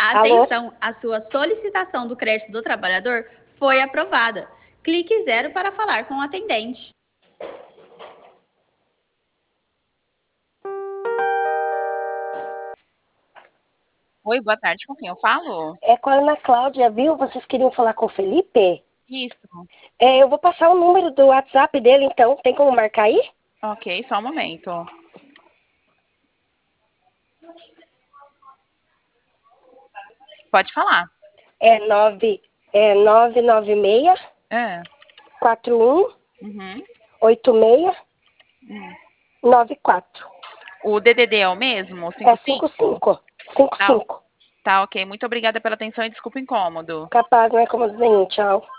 Alô? Atenção, a sua solicitação do crédito do trabalhador foi aprovada. Clique 0 para falar com o atendente. Oi, boa tarde, com quem eu falo? É com a Ana Cláudia, viu? Vocês queriam falar com o Felipe? Isso. Eu vou passar o número do WhatsApp dele, então. Tem como marcar aí? Ok, só um momento. Pode falar. É 996 É. 41 Uhum. 86 94. O DDD é o mesmo? É 55? 55. Tá, 55. tá, ok. Muito obrigada pela atenção e desculpa o incômodo. Capaz, não é como nenhum. Tchau.